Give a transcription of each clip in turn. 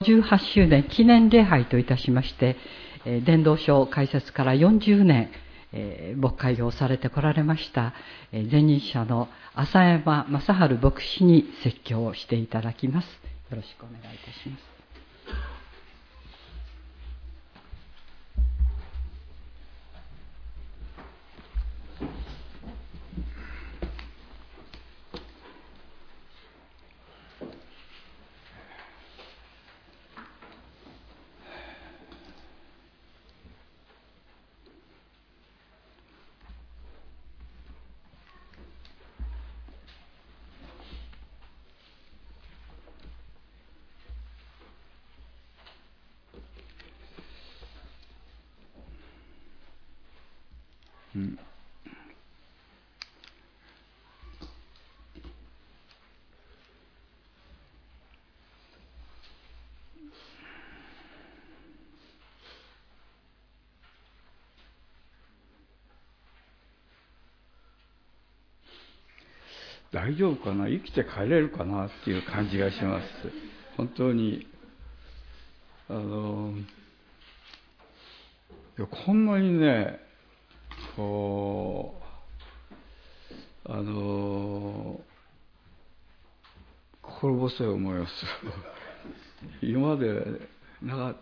18周年記念礼拝といたしまして、伝道書開設から40年、牧会をされてこられました、前任者の浅山正治牧師に説教をしていただきます。よろしくお願いいたします。 大丈夫かな、生きて帰れるかなっていう感じがします。本当にこんなにね、心細い思いをする今までなかった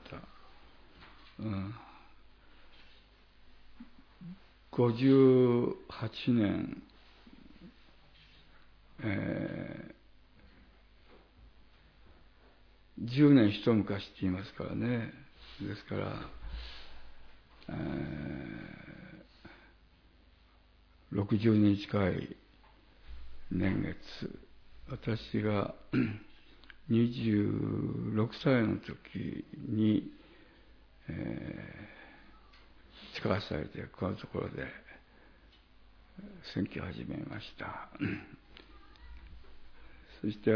。58年、10年一昔って言いますからね。ですから、60年近い年月、私が26歳の時に、使わされてこのところで選挙を始めました。そして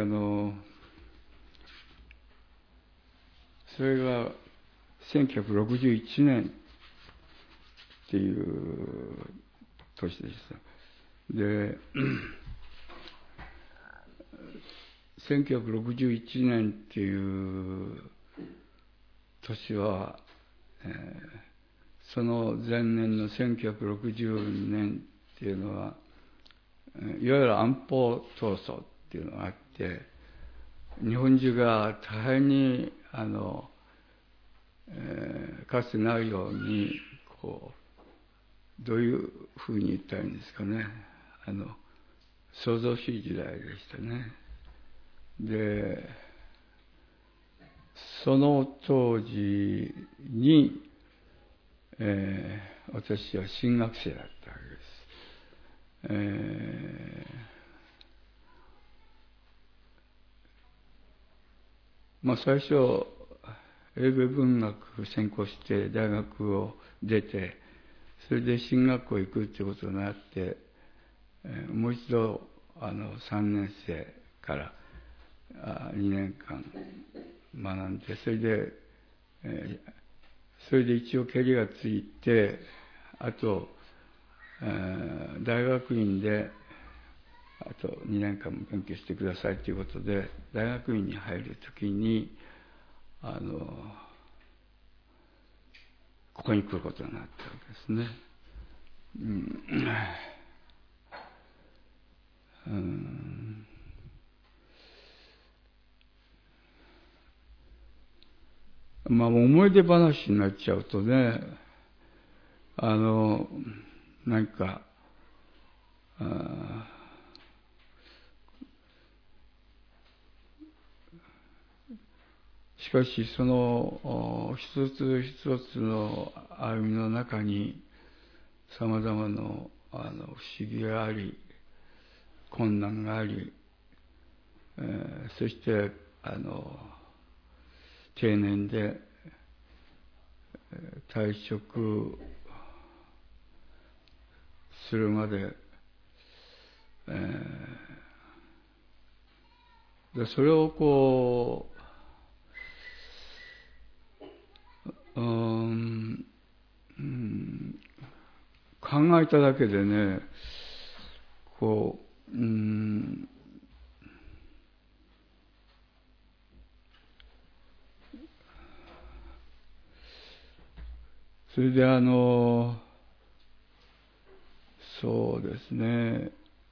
それが1961年っていう年でした。で、1961年っていう年は、その前年の1960年っていうのは、いわゆる安保闘争っていうのがあって、日本中が大変にかつてないようにどういうふうに言ったらいいんですかね、騒々しい時代でしたね。で、その当時に、私は新学生だったわけです。最初英米文学専攻して大学を出て、それで進学校行くってことになって、もう一度3年生から2年間学んで、それで一応ケリがついて、あと、大学院であと2年間勉強してくださいということで、大学院に入るときにここに来ることになったわけですね。思い出話になっちゃうとね、なんかしかしその一つ一つの歩みの中にさまざまな不思議があり、困難があり、そして定年で退職するまで、それを考えただけでね、 それでそうですね、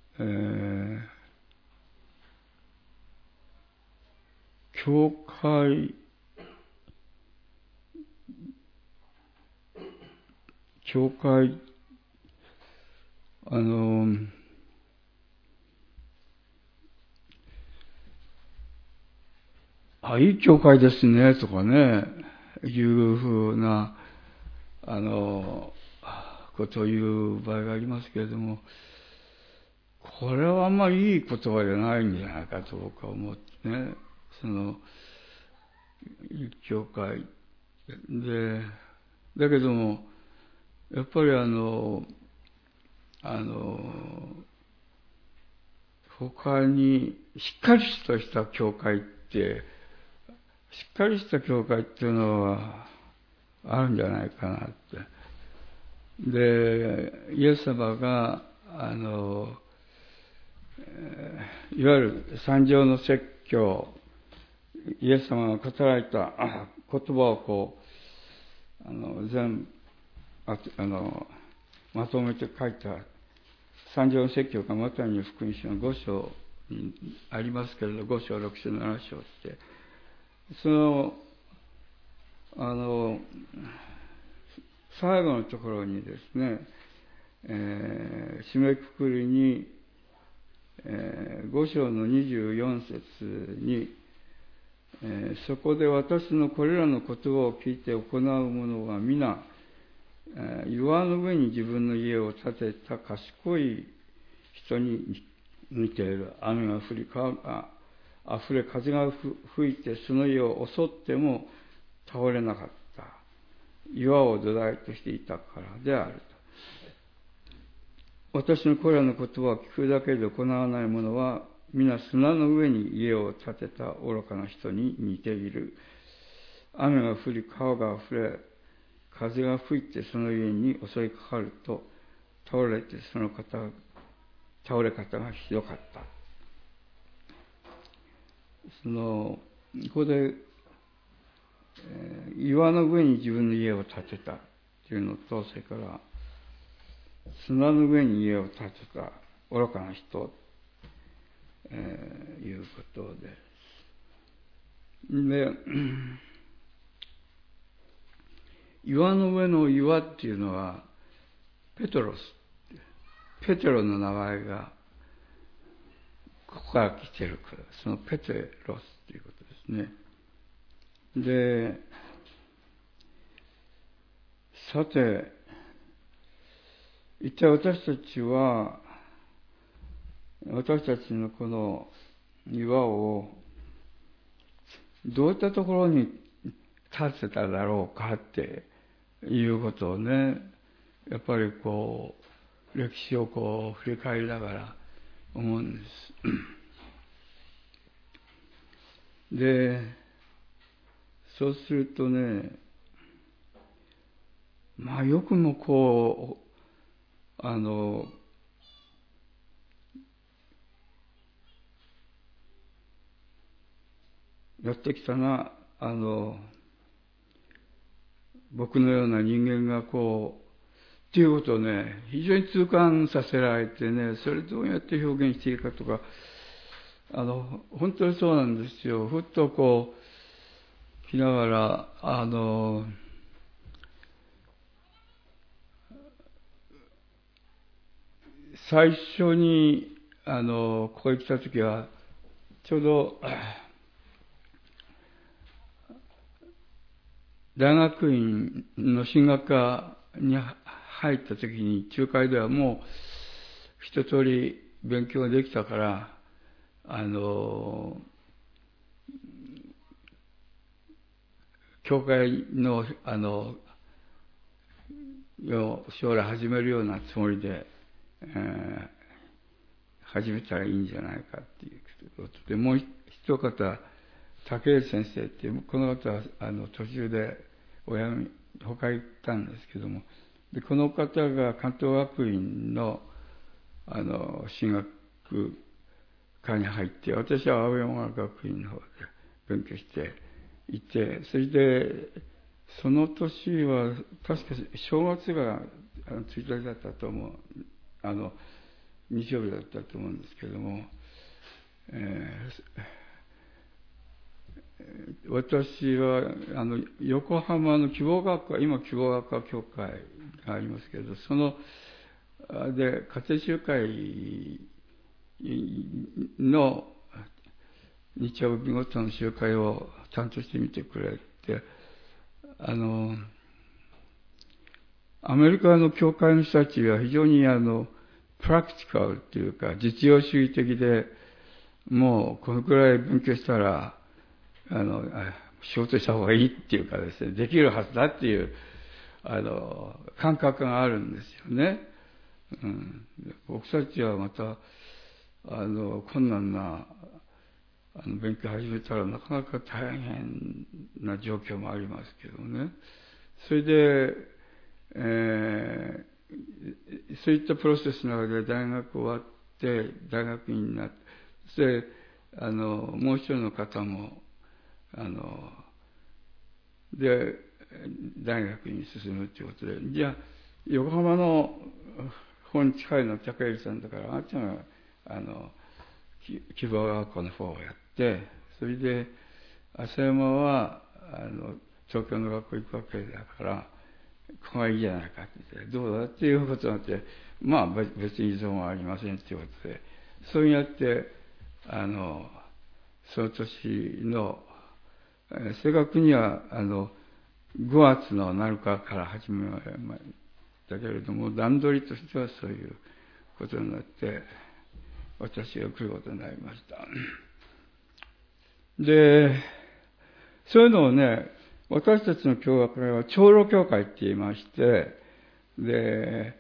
教会いい教会ですねとかね、いうふうなことを言う場合がありますけれども、これはあんまりいい言葉じゃないんじゃないかと僕は思ってね、教会で、だけどもやっぱり他にしっかりとした教会っていうのはあるんじゃないかなって。で、イエス様がいわゆる三条の説教、イエス様が語られた言葉を全部まとめて書いた三条の説教がマタイの福音書の5章にありますけれど、5章、6章、7章って、最後のところにですね、締めくくりに、5章の24節に、そこで私のこれらの言葉を聞いて行う者は皆、岩の上に自分の家を建てた賢い人に似ている。雨が降り、川があふれ、風が吹いてその家を襲っても倒れなかった。岩を土台としていたからであると。私のこれらの言葉を聞くだけで行わない者は皆砂の上に家を建てた愚かな人に似ている。雨が降り、川があふれ、風が吹いてその家に襲いかかると倒れて倒れ方がひどかった。ここで、岩の上に自分の家を建てたというのと、それから砂の上に家を建てた愚かな人、いうことです。で、岩の上の岩っていうのはペトロス、ペテロの名前がここから来てるから、そのペテロスということですね。で、さて、一体私たちは私たちのこの岩をどういったところに建てただろうかっていうことをね、やっぱり歴史を振り返りながら思うんです。で、そうするとね、よくもやってきたな、僕のような人間がっていうことをね、非常に痛感させられてね、それどうやって表現していいかとか、本当にそうなんですよ。ふっと来ながら、最初に、ここへ来たときは、ちょうど、大学院の進学科に入ったときに、中海ではもう一通り勉強ができたから、教会の、将来始めるようなつもりで、始めたらいいんじゃないかっていうことで、もう一方、竹内先生っていう、この方は途中で他へ行ったんですけども、でこの方が関東学院の進学科に入って、私は青山学院の方で勉強していて、それでその年は、確か正月が1日だったと思う。日曜日だったと思うんですけども、私は横浜の希望学科、今希望学科協会がありますけど、そので家庭集会の日曜日ごとの集会を担当してみてくれて、アメリカの教会の人たちは非常にプラクティカルというか実用主義的で、もうこのくらい勉強したら仕事した方がいいっていうかですね、できるはずだっていう感覚があるんですよね。僕たちはまた困難な勉強始めたらなかなか大変な状況もありますけどね。それで、そういったプロセスの中で大学終わって大学院になって、そしてもう一人の方もで大学に進むということで、じゃあ横浜の方に近いのは高入さんだから、あっちが希望学校の方をやって、それで浅山は東京の学校行くわけだから、ここがいいじゃないかって言って、どうだっていうことになって、まあ別に依存はありませんっていうことで、そうやってその年の正確には5月の7日から始めましたけれども、段取りとしてはそういうことになって私が来ることになりました。で、そういうのをね、私たちの教会は長老教会って言いまして、で、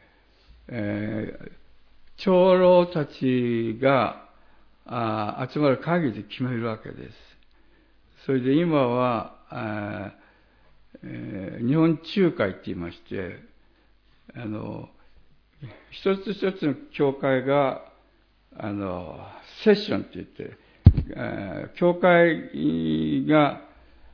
長老たちが集まる会議で決めるわけです。それで今は日本仲会って言いまして、一つ一つの教会がセッションって言って、教会が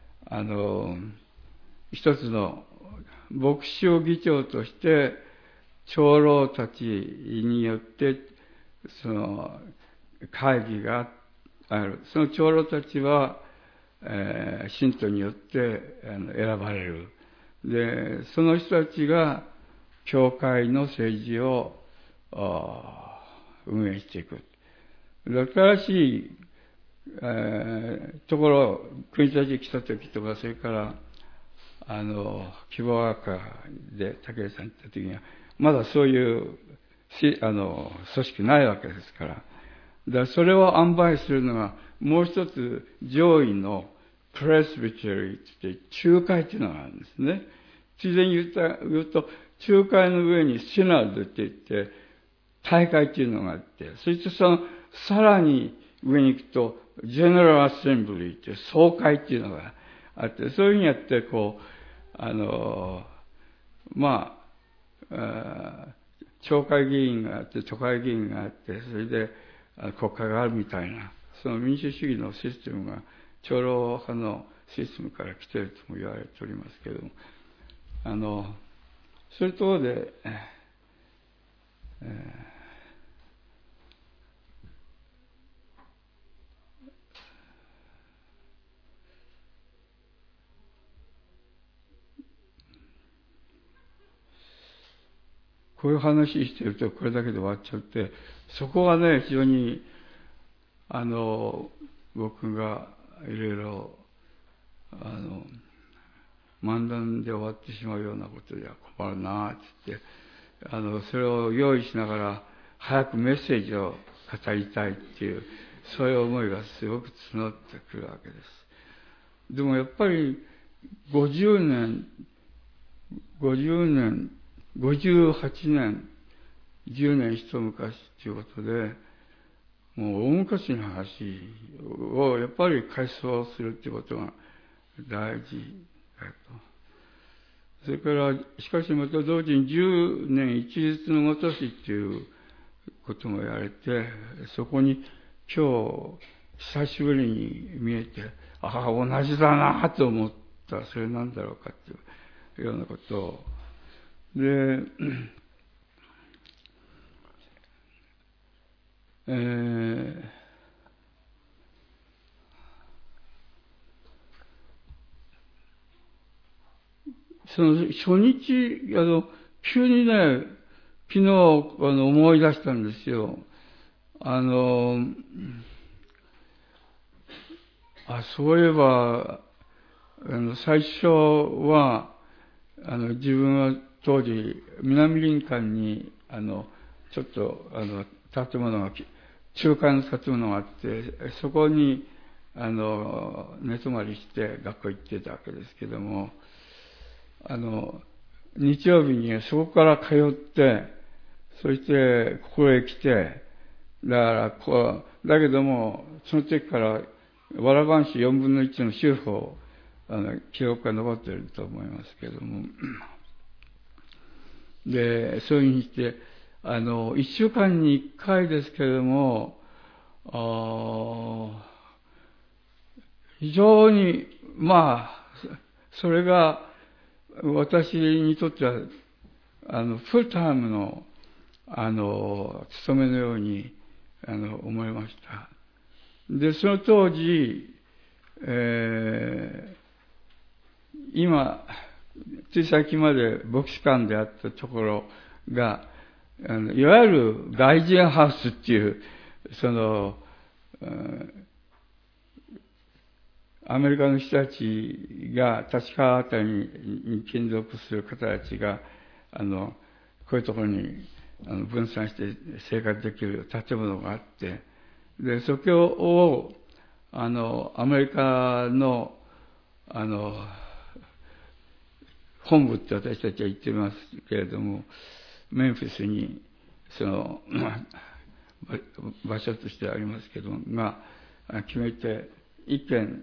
一つの牧師を議長として長老たちによってその会議がある。その長老たちは、信徒によって選ばれる。で、その人たちが教会の政治を運営していく。新しい、ところ、国立来た時とか、それから希望学科で武井さん行った時には、まだそういう組織ないわけですから。だからそれを塩梅するのが、もう一つ上位のプレスビテリーって仲介っていうのがあるんですね。ついでに言うと、仲介の上にシナドって言って、大会っていうのがあって、そしてさらに上に行くと、ジェネラルアセンブリーっていう総会っていうのがあって、そういうふうにやって、町会議員があって、都会議員があって、それで国会があるみたいな、その民主主義のシステムが長老派のシステムから来ているとも言われておりますけれども、そういうところで、こういう話してるとこれだけで終わっちゃって、そこはね、非常に僕がいろいろ漫談で終わってしまうようなことでは困るなって言って、それを用意しながら早くメッセージを語りたいっていう、そういう思いがすごく募ってくるわけです。でもやっぱり58年、10年一昔ということで、もう大昔の話をやっぱり回想するということが大事だと。それから、しかしまた同時に10年一日のごとしっていうこともやれて、そこに今日久しぶりに見えて、同じだなと思っったらそれなんだろうかっていうようなことを。で、その初日、急にね、昨日思い出したんですよ。そういえば、最初は、自分は当時、南林間に、ちょっと、建物が、中間の建物があって、そこに、寝泊まりして学校行ってたわけですけども、日曜日にそこから通って、そしてここへ来て、だけども、その時から、わらばんし4分の1の修法、記録が残っていると思いますけども。で、そういうふうにして、1週間に1回ですけれども、非常に、それが私にとっては、フルタイムの、務めのように、思いました。で、その当時、今、つい最近まで牧師館であったところが、いわゆる外人ハウスっていう、アメリカの人たちが、立川あたりに勤続する方たちが、こういうところに分散して生活できる建物があって、で、そこを、アメリカの、本部って私たちは言ってますけれども、メンフィスに、場所としてありますけども、決めて、一軒、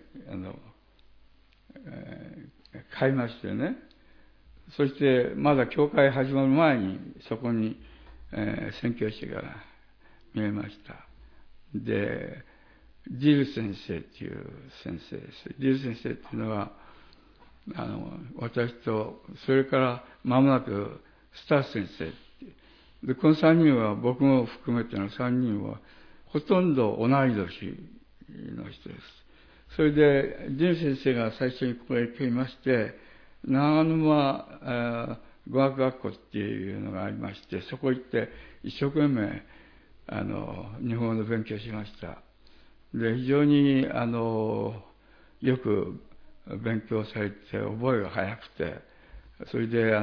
買いましてね、そして、まだ教会始まる前に、そこに、宣教師が見えました。で、ディル先生っていう先生です。ディル先生っていうのは、私と、それから間もなく、スター先生。で、この3人は、僕も含めての3人は、ほとんど同い年の人です。それで、ディル先生が最初にここへ来まして、長沼語学学校っていうのがありまして、そこ行って一生懸命、日本語の勉強しました。で、非常に、よく勉強されて、覚えが早くて、それで、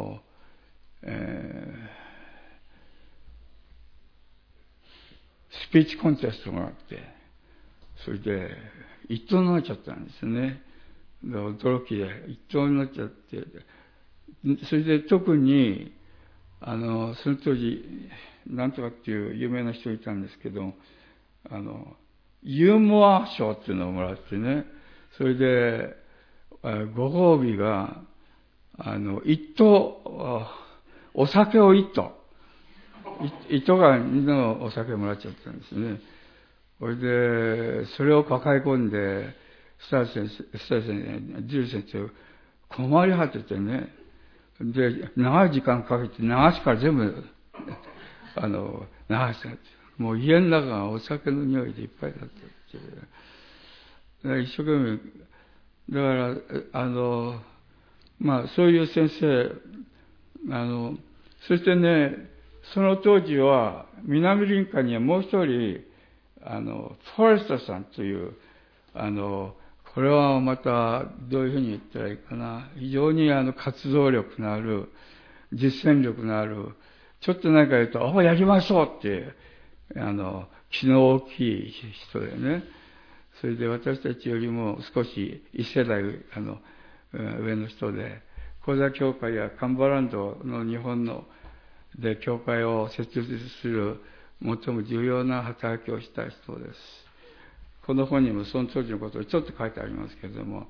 スピーチコンテストがあって、それで、一等になっちゃったんですね。で、驚きで、一等になっちゃって、それで特に、その当時、なんとかっていう有名な人がいたんですけど、ユーモア賞っていうのをもらってね、それで、ご褒美が、一等、お酒を一等。一等がみんなのお酒をもらっちゃったんですね。それで、それを抱え込んで、スター先生、ジル先生、困り果ててね、で、長い時間かけて流しから全部、流したんです。もう家の中がお酒の匂いでいっぱいだったっていう。一生懸命、だから、そういう先生、そしてね、その当時は、南林間にはもう一人、フォレストさんという、これはまた、どういうふうに言ったらいいかな。非常に活動力のある、実践力のある、ちょっと何か言うと、やりましょうって、気の大きい人でね。それで私たちよりも少し一世代、上の人で、講座協会やカンバランドの日本の、で、教会を設立する最も重要な働きをした人です。この本にもその当時のことをちょっと書いてありますけれども、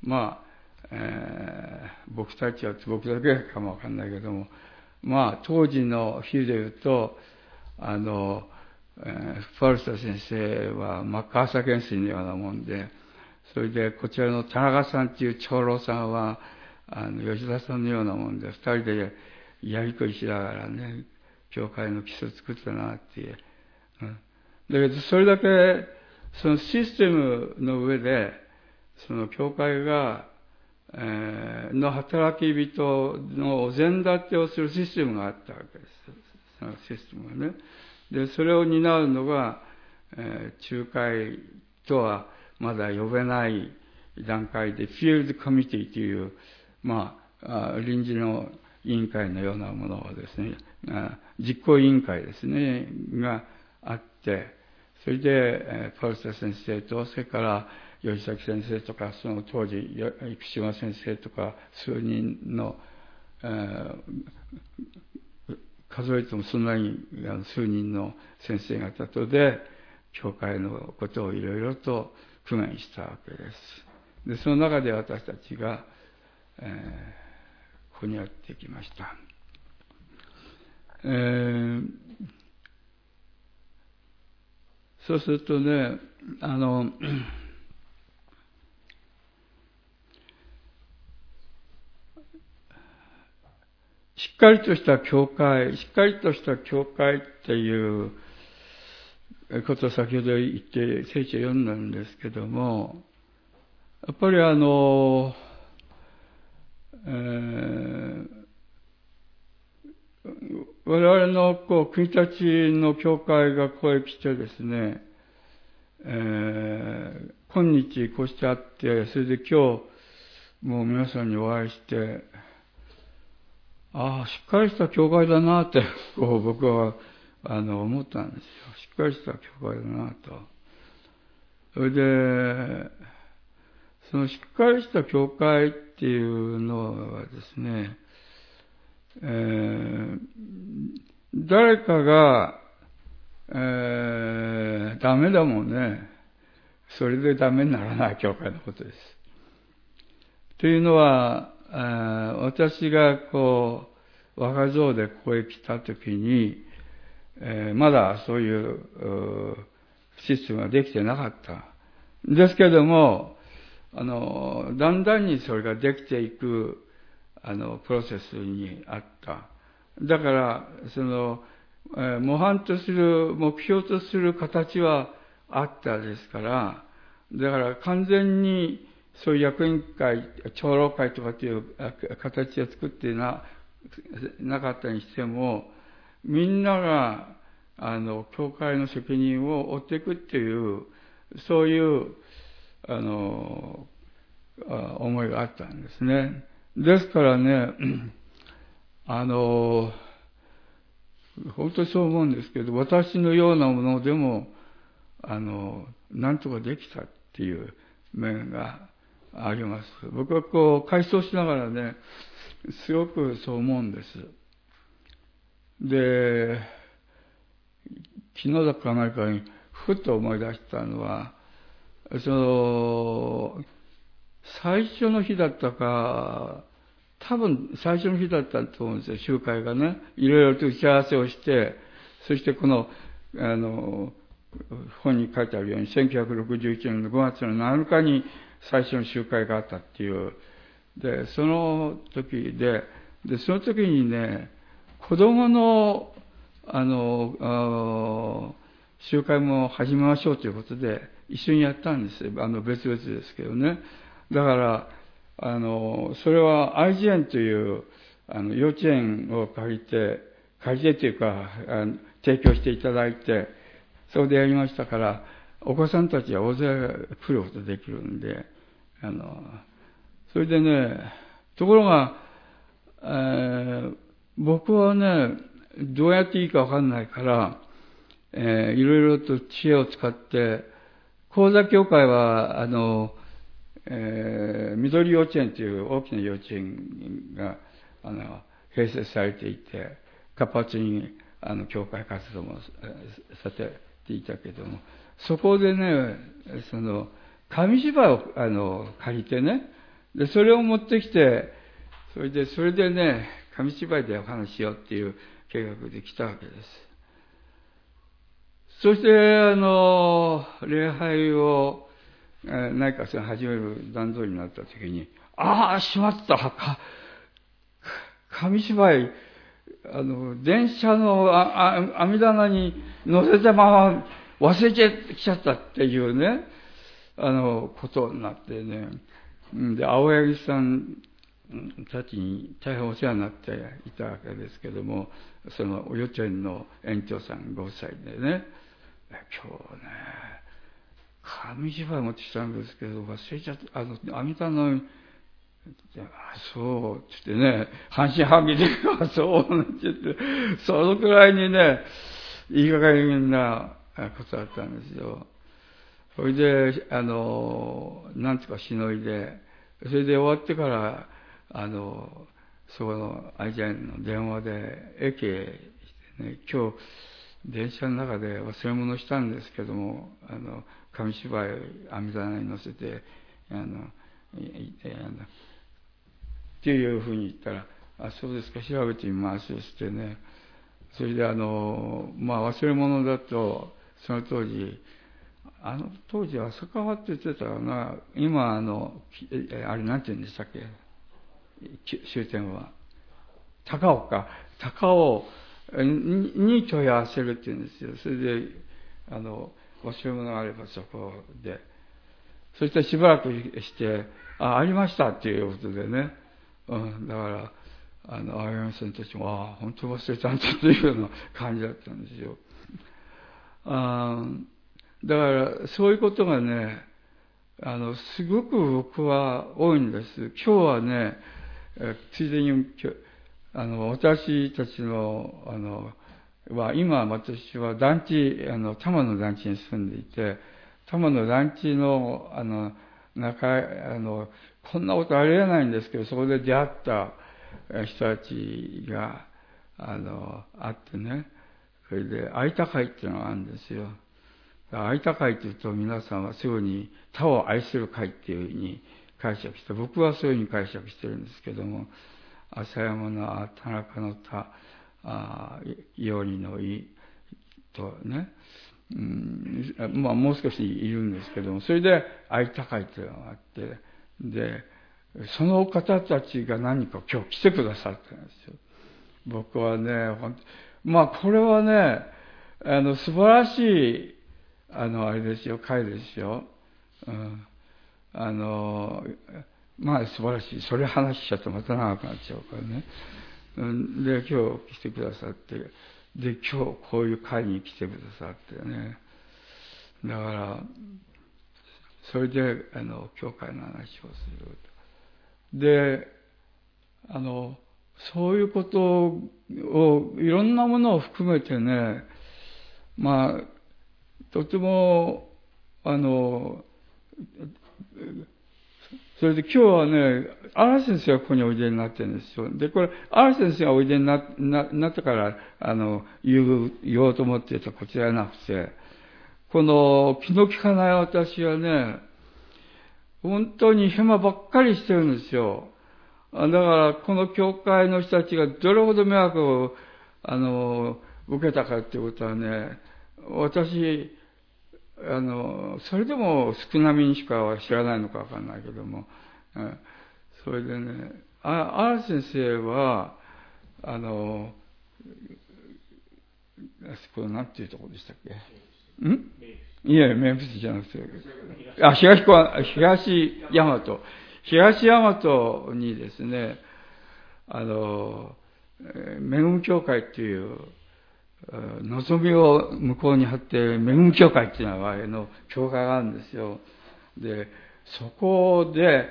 僕たちは僕だけかもわかんないけども、当時の比で言うと、フォレスト先生はマッカーサー元帥のようなもんで、 それで、こちらの田中さんっていう長老さんは、吉田さんのようなもんで、二人でやりくりしながらね、教会の基礎を作ったなっていう。だけど、それだけ、そのシステムの上で、その教会が、の働き人のお膳立てをするシステムがあったわけです。そのシステムがね。で、それを担うのが、仲介とはまだ呼べない段階で、フィールドコミュニティという、臨時の委員会のようなものをですね、実行委員会ですね、があって、それで、パウルタ先生と、それから吉崎先生とか、その当時、生島先生とか、数人の、数えてもそんなに数人の先生方とで、教会のことをいろいろと工面したわけです。で、その中で私たちが、ここにやってきました。そうするとね、しっかりとした教会っていうことを先ほど言って聖書を読んだんですけども、やっぱり我々の国立の教会がここへ来てですね、今日こうしてあって、それで今日もう皆さんにお会いして、しっかりした教会だなって、僕は思ったんですよ。しっかりした教会だなと。それで、そのしっかりした教会っていうのはですね、誰かが、ダメだもんね。それでダメにならない教会のことです。というのは、私が若造でここへ来たときに、まだそういうシステムができてなかった。ですけども、だんだんにそれができていく、プロセスにあった。だから、模範とする、目標とする形はあったですから、だから完全にそういう役員会、長老会とかっていう形を作ってなかったにしても、みんなが、教会の責任を負っていくっていう、そういう、思いがあったんですね。ですからね、本当にそう思うんですけど、私のようなものでも、なんとかできたっていう面があります。僕は回想しながらね、すごくそう思うんです。で、昨日だか何かにふっと思い出したのは、最初の日だったか、多分最初の日だったと思うんですよ、集会がね。いろいろと打ち合わせをして、そしてこの、本に書いてあるように、1961年の5月の7日に最初の集会があったっていう。で、その時で、その時にね、子供の、集会も始めましょうということで、一緒にやったんですよ。別々ですけどね。だから、それは愛知園という、幼稚園を借りてというか、提供していただいて、それでやりましたから、お子さんたちは大勢来ることできるんで、それでね、ところが、僕はね、どうやっていいかわかんないから、いろいろと知恵を使って、講座協会は、緑幼稚園という大きな幼稚園が、併設されていて、活発に、教会活動もさせていたけども、そこでね、紙芝居を借りてね、で、それを持ってきて、それでね、紙芝居でお話ししようっていう計画で来たわけです。そして、礼拝を何かそれ始める段取りになったときに、ああ、しまった、紙芝居、電車の網棚に乗せたまま忘れてきちゃったっていうね、ことになってね。で、青柳さんたちに大変お世話になっていたわけですけども、その幼稚園の園長さんご夫妻でね、今日ね、紙芝居持ってきたんですけど、忘れちゃった、網棚に、そう、って言ってね、半信半疑で、そうなんて言って、そのくらいにね、いい加減なことだったんですよ。それで、なんとかしのいで、それで終わってから、そこの愛知園の電話で、駅へしてね、今日、電車の中で忘れ物したんですけども、紙芝居網棚に乗せて、っていうふうに言ったら、そうですか、調べてみますってね。それで忘れ物だと、その当時浅川って言ってたかな、今あれなんて言うんでしたっけ、終点は。高尾に問い合わせるって言うんですよ。それで、忘れ物があればそこで。そしてしばらくして、ありましたっていうことでね。だから、青柳さんたちも、本当忘れたんだというような感じだったんですよ。だから、そういうことがね、すごく僕は多いんです。今日はね、ついでに、私たちの、今私は団地、多摩の団地に住んでいて、多摩の団地の、こんなことありえないんですけど、そこで出会った人たちが、あってね、それで、愛た会っていうのがあるんですよ。愛た会というと皆さんはすぐに他を愛する会っていうふうに解釈して、僕はそういうふうに解釈してるんですけども、浅山の田中の田、よりのいとね、もう少しいるんですけども、それで愛た会というのがあって、で、その方たちが何か今日来てくださったんですよ。僕はね、これはね、素晴らしい、あれですよ、会ですよ。素晴らしい。それ話しちゃうとまた長くなっちゃうからね。で、今日来てくださって、で、今日こういう会に来てくださってね。だから、それで、教会の話をすると。で、そういうことを、いろんなものを含めてね、とても、それで今日はね、荒先生がここにおいでになってるんですよ。で、これ、荒先生がおいでになったから、言おうと思っていたこちらじゃなくて、この気の利かない私はね、本当にヘマばっかりしてるんですよ。だから、この教会の人たちがどれほど迷惑を、受けたかっていうことはね、私、それでも少なめにしかは知らないのかわかんないけども、それでね、荒先生は、これなんていうところでしたっけ？いや、メンフィスじゃなくて、東大和にですね、恵む教会っていう、望みを向こうに貼って、恵む教会っていう名前の教会があるんですよ。で、そこで、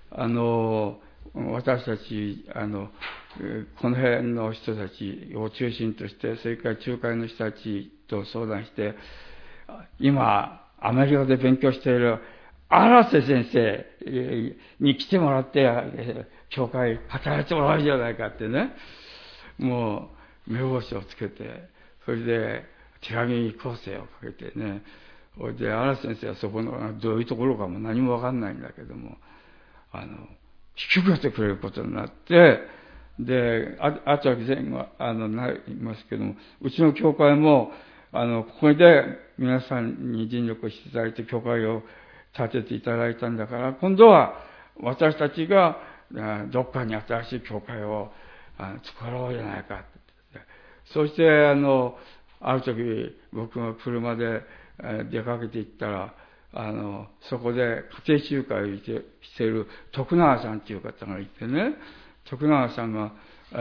私たち、この辺の人たちを中心として、それから仲介の人たちと相談して、今、アメリカで勉強している荒瀬先生に来てもらって、教会働いてもらうじゃないかってね、もう、目星をつけて、それで手紙構成をかけてね、それで荒瀬先生はそこのどういうところかも何もわかんないんだけども、引き受けてくれることになって、で、あとは以前は、なりますけども、うちの教会も、ここで皆さんに尽力していただいて、教会を、 建てていただいたんだから、今度は私たちがどっかに新しい教会を作ろうじゃないかって。そして、ある時、僕が車で出かけて行ったら、そこで家庭集会をしている徳永さんっていう方がいてね、徳永さんが、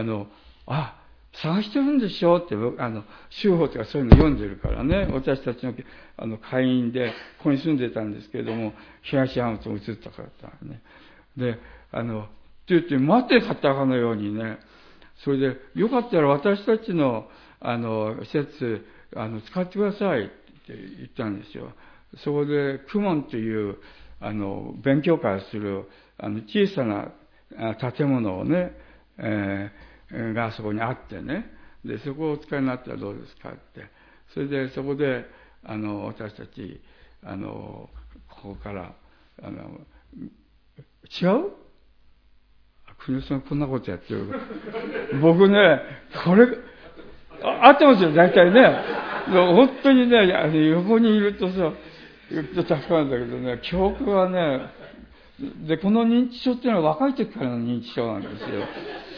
探してるんでしょって、修法とかそういうの読んでるからね、私たちの、会員で、ここに住んでたんですけれども、東山と移ったからね。で、って言って、待って買ったかのようにね、それで、よかったら私たちの、施設、使ってくださいって言ったんですよ。そこで、クモンという、勉強会をする、小さな建物をね、がそこにあってね。で、そこをお使いになったらどうですかって。それで、そこで、私たち、ここから、違う？国吉さんこんなことやってる。僕ね、これ、合ってますよ、大体ね。本当にね、横にいるとさ、言って助かるんだけどね、記憶はね、で、この認知症っていうのは若い時からの認知症なんですよ。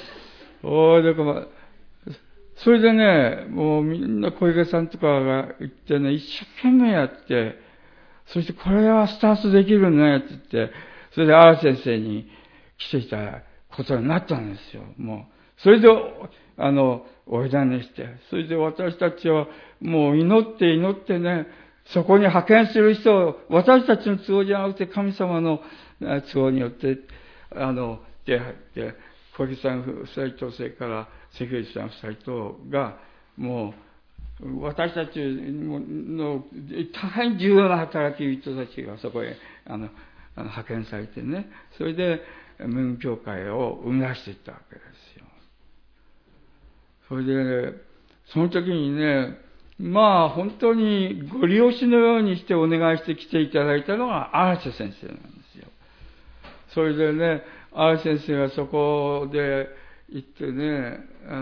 それでね、もうみんな小池さんとかが言ってね、一生懸命やって、そしてこれはスタートできるねって言って、それで荒先生に来ていたことになったんですよ。もう。それで、おいだねして、それで私たちはもう祈ってね、そこに派遣する人を、私たちの都合じゃなくて神様の都合によって、出会って、小池さん夫妻と、それから関口さん夫妻とが、もう、私たちの大変重要な働き人たちがそこへ、派遣されてね、それで、恵み教会を生み出していったわけですよ。それで、その時にね、まあ本当にご利用しのようにしてお願いして来ていただいたのが荒瀬先生なんですよ。それでね、荒瀬先生がそこで行ってね、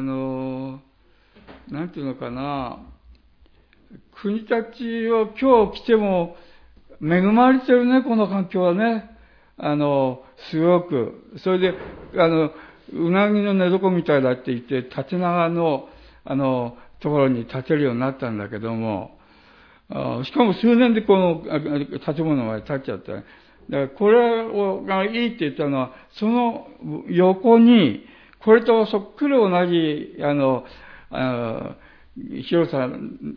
なんていうのかな、国たちは今日来ても恵まれてるね、この環境はね。すごく。それで、うなぎの寝床みたいだって言って、縦長の、ところに建てるようになったんだけども、しかも数年でこの建物まで建っちゃった。だからこれがいいって言ったのは、その横に、これとそっくり同じ、広さ、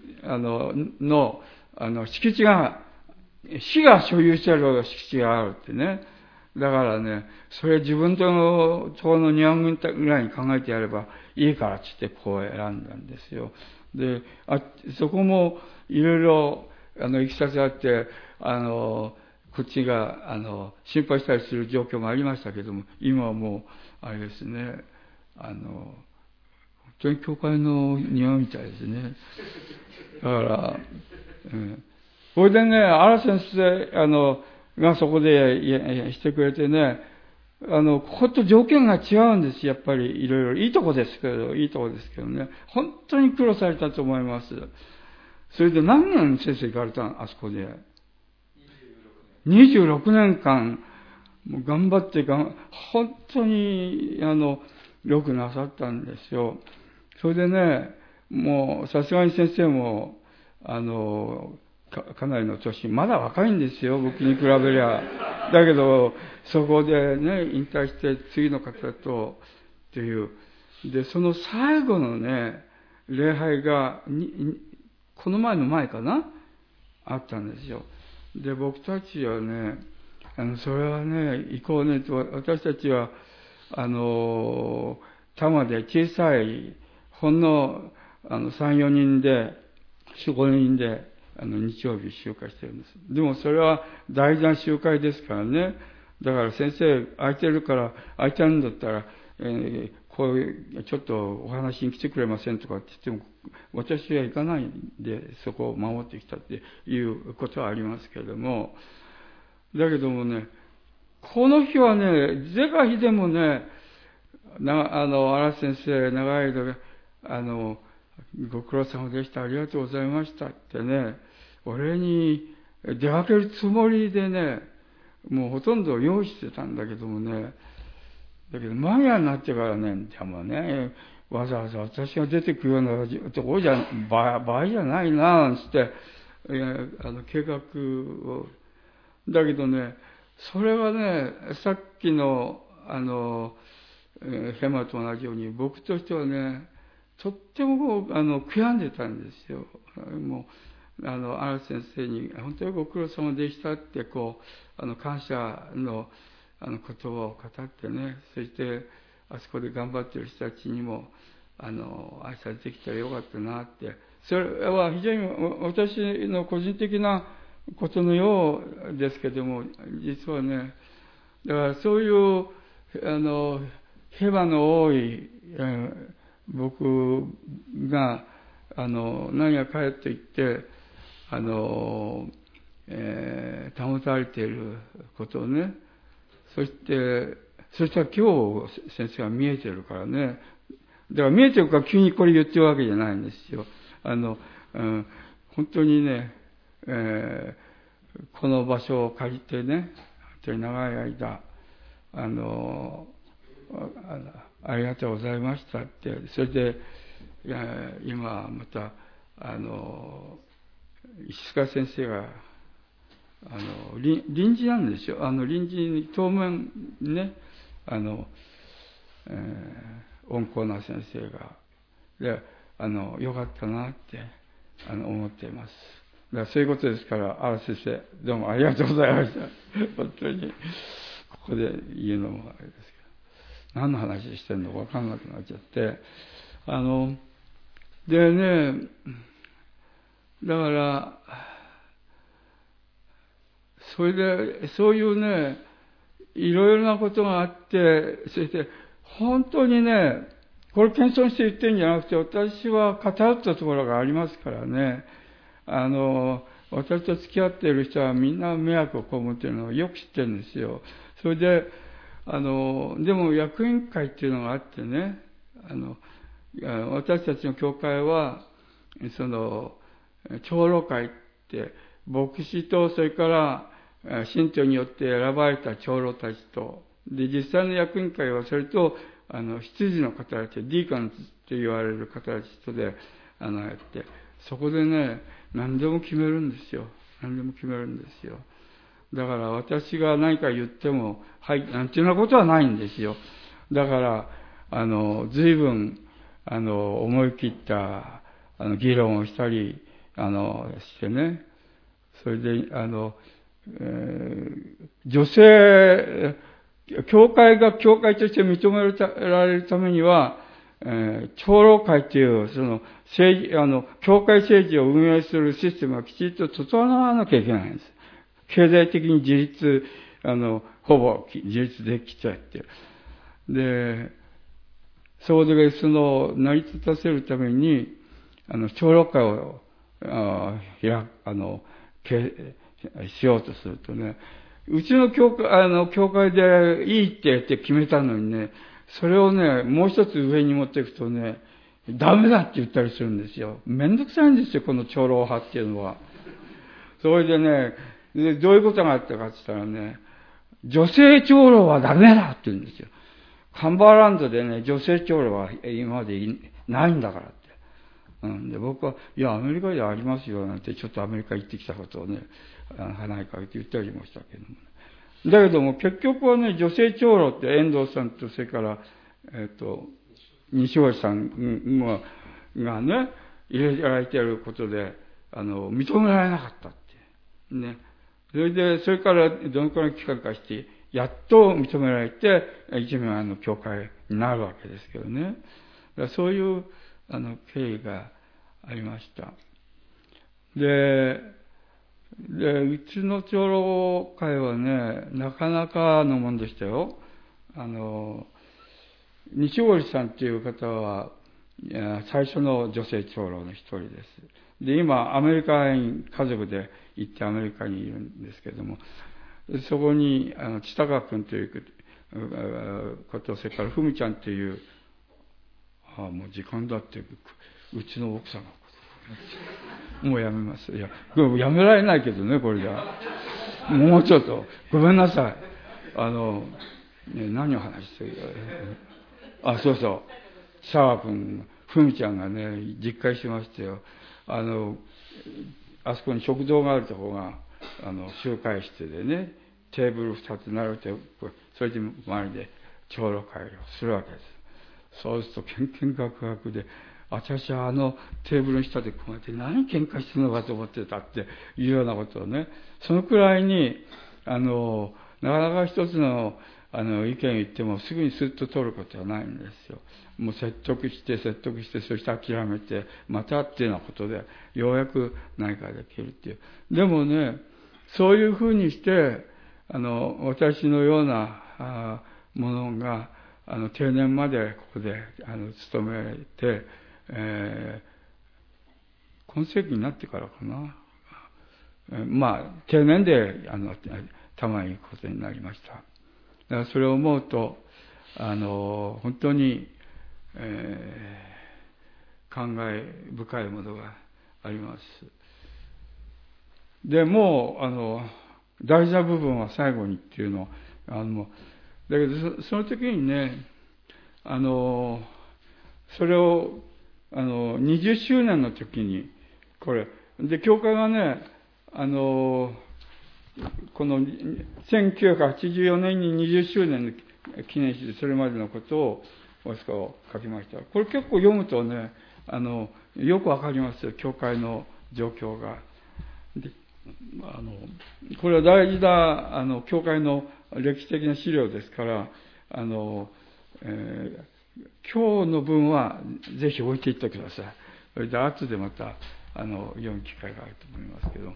敷地が、市が所有している敷地があるってね。だからね、それ自分とのところの庭ぐらいに考えてやればいいからって言ってこう選んだんですよ。で、そこもいろいろ、いきさつあって、こっちが、心配したりする状況もありましたけども、今はもう、あれですね、本当に教会の庭みたいですね。だから、それでね、荒先生、がそこでしてくれてね、ここと条件が違うんです。やっぱりいろいろ。いいとこですけどね。本当に苦労されたと思います。それで何年先生行かれたのあそこで。26年間、もう頑張って本当に、よくなさったんですよ。それでね、もう、さすがに先生も、かなりの年、まだ若いんですよ、僕に比べりゃ。だけど、そこでね、引退して次の方と、っていう。で、その最後のね、礼拝が、この前の前かなあったんですよ。で、僕たちはね、それはね、行こうねと、私たちは、多摩で小さい、ほんの、3、4人で、4、5人で、日曜日集会してるんです。でもそれは大事な集会ですからね。だから先生空いてるんだったら、こういうちょっとお話に来てくれませんとかって言っても、私は行かないんでそこを守ってきたっていうことはありますけれども、だけどもね、この日はね、是が非でもね、荒先生長い間ご苦労様でした。ありがとうございましたってね、お礼に出かけるつもりでね、 もうほとんど用意してたんだけどもね、だけど間際になってからね、じゃあもうね、わざわざ私が出てくるようなところ場合じゃないな、なんつって、計画を、だけどね、それはね、さっきの、ヘマと同じように、僕としてはね、とっても悔やんでたんですよ。もう、荒先生に、本当にご苦労様でしたって、感謝の、言葉を語ってね、そして、あそこで頑張っている人たちにも、挨拶できたらよかったなって。それは非常に私の個人的なことのようですけども、実はね、だからそういう、ヘマの多い、僕が、何が帰っていって、保たれていることをね、そしたら今日先生は見えてるからね、だから見えてるから急にこれ言ってるわけじゃないんですよ。本当にね、この場所を借りてね、本当に長い間、ありがとうございましたって、それで、今また、石塚先生が、臨時なんですよ。臨時に当面ね、温厚な先生が。で、よかったなって、思っています。だからそういうことですから、荒先生、どうもありがとうございました。本当に、ここで言うのもあれですけど、何の話してんのか分かんなくなっちゃって、でね、だから、それで、そういうね、いろいろなことがあって、そして、本当にね、これ謙遜して言ってるんじゃなくて、私は偏ったところがありますからね、私と付き合っている人はみんな迷惑を被っているのをよく知ってるんですよ。それで、でも役員会っていうのがあってね、私たちの教会は、長老会って、牧師と、それから、信徒によって選ばれた長老たちと、で、実際の役員会はそれと、執事の方たち、ディーカンズと言われる方たちとで、やって、そこでね、何でも決めるんですよ。何でも決めるんですよ。だから私が何か言っても、はい、なんていうようなことはないんですよ。だから、随分、思い切った、議論をしたり、してね、それで、女性、教会が教会として認められるためには、長老会という、教会政治を運営するシステムがきちっと整わなきゃいけないんです。経済的に自立、ほぼ自立できちゃって。で、それで成り立たせるために、長老会を、しようとするとね、うちの教会でいいって言って決めたのにね、それをね、もう一つ上に持っていくとね、ダメだって言ったりするんですよ。めんどくさいんですよ、この長老派っていうのは。それでね、どういうことがあったかって言ったらね、女性長老はダメだって言うんですよ。カンバーランドでね、女性長老は今までないんだからって。で、僕は、いや、アメリカではありますよ、なんて、ちょっとアメリカ行ってきたことをね、鼻にかけて言ったりもしたけども、ね。だけども、結局はね、女性長老って遠藤さんと、それから、西堀さんがね、入れられていることで、認められなかったって。ね。それからどのくらいの期間かして、やっと認められて、一名教会になるわけですけどね。そういう、経緯がありました。で、うちの長老会はね、なかなかのもんでしたよ。西堀さんっていう方は、最初の女性長老の一人です。で、今、アメリカに家族で行ってアメリカにいるんですけども、そこに、千高君ということ、それからふみちゃんという、もう時間だって、うちの奥さんが、もうやめます。いや、やめられないけどね、これじゃ。 もうちょっと、ごめんなさい。何を話してるそうそう。シャー君、ふみちゃんがね、実家しましたよ。あそこに食堂があるところが、集会室でね、テーブル2つ並べて、それで周りで長老会をするわけです。そうすると、けんけんがくがくで、私はテーブルの下でこうやって何喧嘩してるのかと思ってたっていうようなことをね、そのくらいに、なかなか一つの、意見を言ってもすぐにスッと取ることはないんですよ。もう説得して、そして諦めて、またっていうようなことで、ようやく何かできるっていう。でもね、そういうふうにして、私のようなものが、定年までここで、勤めて、今世紀になってからかな。定年で、たまに行くことになりました。だからそれを思うと、本当に、感慨深いものがあります。で、もう、大事な部分は最後にっていうのだけど、その時にね、それを、20周年の時に、これ、で、教会がね、この1984年に20周年の記念誌でそれまでのことを書きました。これ結構読むとね、よくわかりますよ、教会の状況が。でこれは大事な、教会の歴史的な資料ですから、今日の分はぜひ置いていってください。それで後でまた、読む機会があると思いますけど、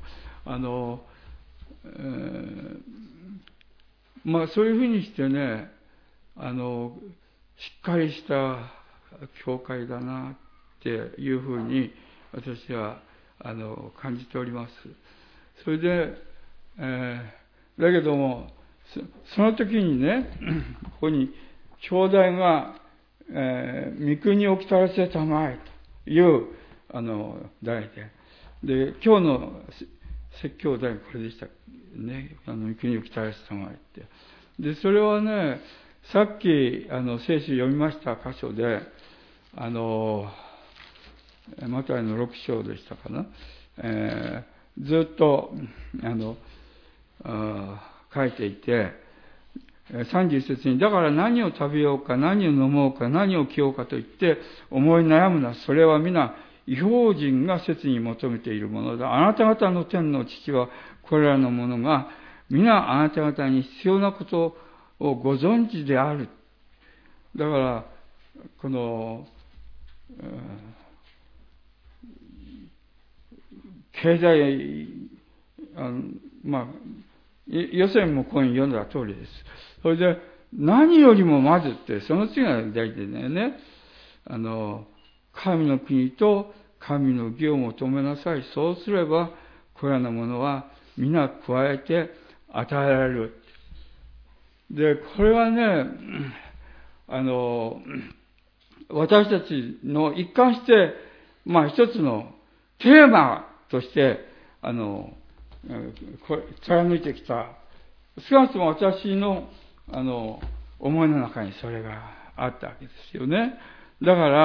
そういうふうにしてね、しっかりした教会だなっていうふうに私は感じております。それで、だけどもその時にね、ここに兄弟が、御国を来たらせたまえという題で、今日の説教題これでしたね。御国を来たらせたまえって。で、それはね、さっき聖書読みました箇所で、マタイの6章でしたかな。ずっと書いていて、31節に、だから何を食べようか、何を飲もうか、何を着ようかと言って思い悩むな。それは皆、異邦人が切に求めているものだ。あなた方の天の父は、これらのものが、皆あなた方に必要なことをご存知である。だから、この、経済、予選もここに読んだ通りです。それで、何よりもまずって、その次が大事でね、神の国と神の義を求めなさい。そうすれば、これらのものは皆加えて与えられる。で、これはね、私たちの一貫して、一つのテーマとして、貫いてきた。少なくとも私の、思いの中にそれがあったわけですよね。だから、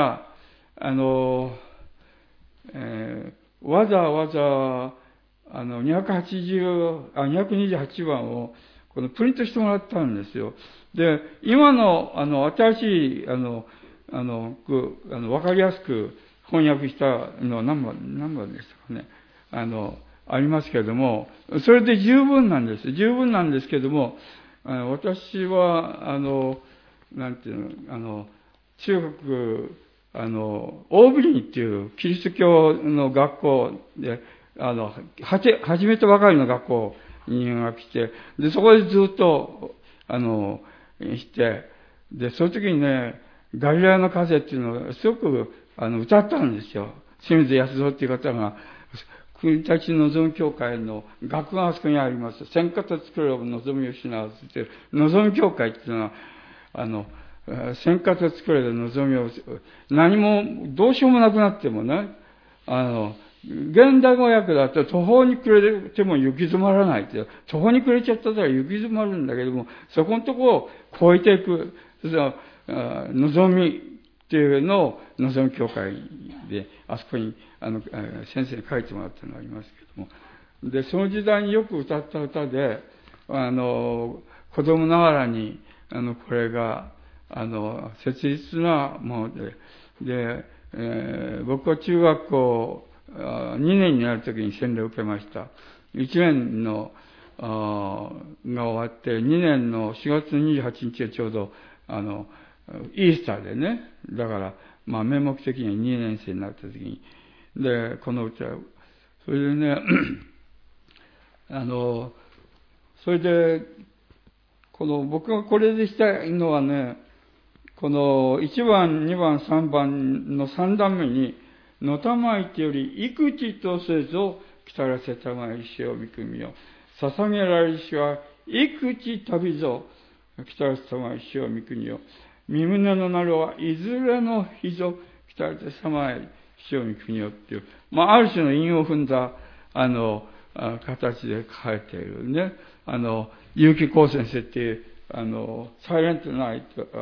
わざわざ、228番を、このプリントしてもらったんですよ。で、今の、新しい、わかりやすく翻訳したのは何番でしたかね。ありますけれども、それで十分なんです。十分なんですけれども、私は、なんていうの、中国、オーブリンっていうキリスト教の学校で、始めたばかりの学校に入学して、で、そこでずっと、して、で、その時にね、ガリラヤの風っていうのをすごく、歌ったんですよ。清水康造っていう方が、国立のぞみ教会の学があそこにあります。千方作れば望みを失わせて、望み教会っていうのは、千方作れで望みを、何も、どうしようもなくなってもね、 現代語訳だと途方に暮れても行き詰まらないって。途方に暮れちゃったら行き詰まるんだけども、そこのところを超えていく、望みっていうのを、望み教会で、あそこに、先生に書いてもらったのがありますけども。で、その時代によく歌った歌で、子供ながらに、これが、切実なもので、僕は中学校2年になるときに洗礼を受けました。1年の、が終わって、2年の4月28日はちょうど、イースターでね、だから、名目的には2年生になったときに、で、この歌、それでね、それで、僕がこれでしたいのはね、この1番、2番、3番の3段目に、のたまいてより、いくちとせぞ、きたらせたまいしを見くみよ。捧げられしは、いくち旅ぞ、きたらせたまいしを見くみよ。身胸のなるはいずれの日ぞ、きたらせたまいしを見くみよっていう、ある種の韻を踏んだ、形で書かれているね。結城光先生っていう、サイレントナイト、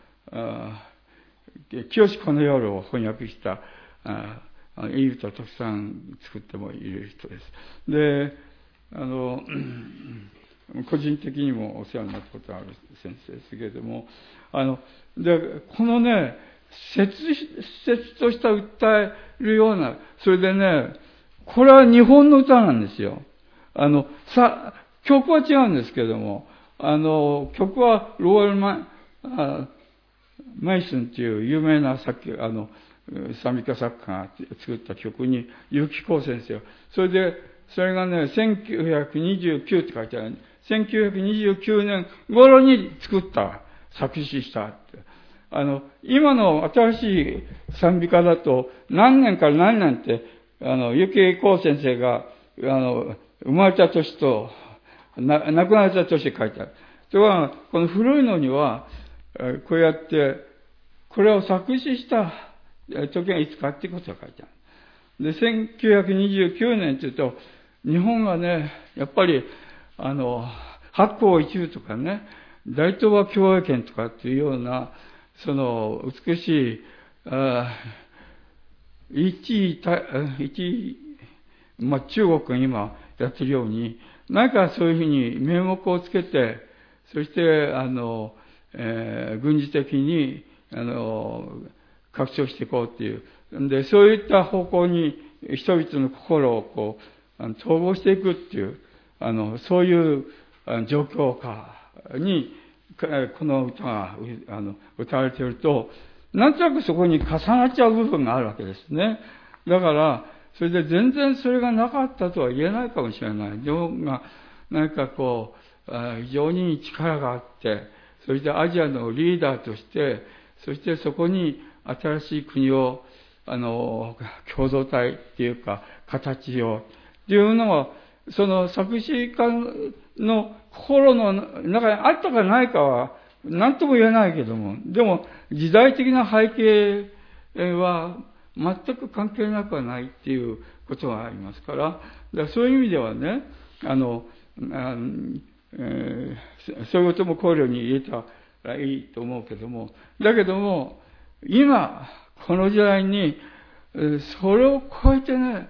清この夜を翻訳した、いい歌たくさん作ってもいる人です。で、個人的にもお世話になったことがある先生ですけれども、で、このね、切々とした訴えるような、それでね、これは日本の歌なんですよ。曲は違うんですけれども、曲はローエルマイスンっていう有名な賛美歌作家が作った曲に、結城光先生。それがね、1929って書いてある。1929年頃に作詞したって。今の新しい賛美歌だと、何年から何年って、結城光先生が、生まれた年と、亡くなった年書いてある。とは、この古いのには、こうやって、これを作詞した時がいつかっていうことが書いてある。で、1929年って言うと、日本がね、やっぱり、八甲一部とかね、大東亜共和圏とかっていうような、その、美しい、中国が今やってるように、何かそういうふうに名目をつけて、そして、軍事的に、拡張していこうっていう。で、そういった方向に人々の心を統合していくっていう、そういう状況下に、この歌が、歌われていると、なんとなくそこに重なっちゃう部分があるわけですね。だから、それで全然それがなかったとは言えないかもしれない。日本が、何か非常に力があって、そしてアジアのリーダーとして、そしてそこに新しい国を、共同体っていうか、形を、っていうのは、その作詞家の心の中にあったかないかは、何とも言えないけども、でも、時代的な背景は全く関係なくはないっていうことがありますから、そういう意味ではね、そういうことも考慮に入れたらいいと思うけども、だけども、今、この時代に、それを超えてね、